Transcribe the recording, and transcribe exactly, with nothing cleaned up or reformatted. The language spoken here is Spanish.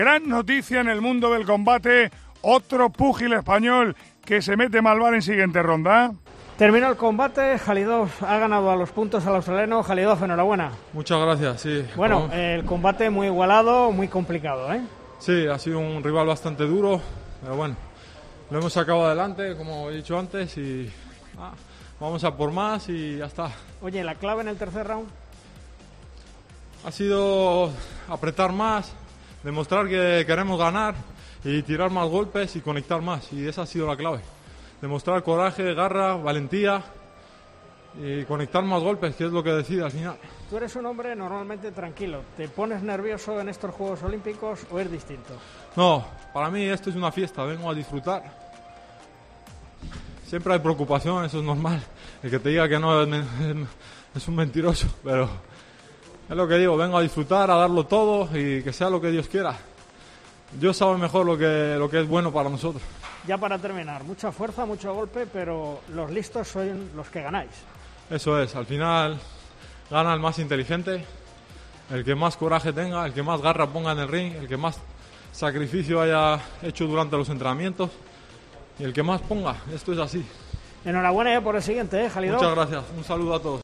Gran noticia en el mundo del combate, otro púgil español que se mete Malvar en siguiente ronda. Terminó el combate, Khalidov ha ganado a los puntos al australiano. Khalidov, enhorabuena. Muchas gracias, sí. Bueno, Vamos. el combate muy igualado, muy complicado, ¿eh? Sí, ha sido un rival bastante duro, pero bueno, lo hemos sacado adelante, como he dicho antes, y ah, vamos a por más y ya está. Oye, ¿la clave en el tercer round? Ha sido apretar más, demostrar que queremos ganar y tirar más golpes y conectar más, y esa ha sido la clave. Demostrar coraje, garra, valentía y conectar más golpes, que es lo que decide al final. Tú eres un hombre normalmente tranquilo. ¿Te pones nervioso en estos Juegos Olímpicos o es distinto? No, para mí esto es una fiesta, vengo a disfrutar. Siempre hay preocupación, eso es normal. El que te diga que no es, es un mentiroso, pero es lo que digo, vengo a disfrutar, a darlo todo y que sea lo que Dios quiera. Dios sabe mejor lo que, lo que es bueno para nosotros. Ya para terminar, mucha fuerza, mucho golpe, pero los listos son los que ganáis. Eso es, al final gana el más inteligente, el que más coraje tenga, el que más garra ponga en el ring, el que más sacrificio haya hecho durante los entrenamientos y el que más ponga. Esto es así. Enhorabuena ya por el siguiente, ¿eh, Khalidov? Muchas gracias, un saludo a todos.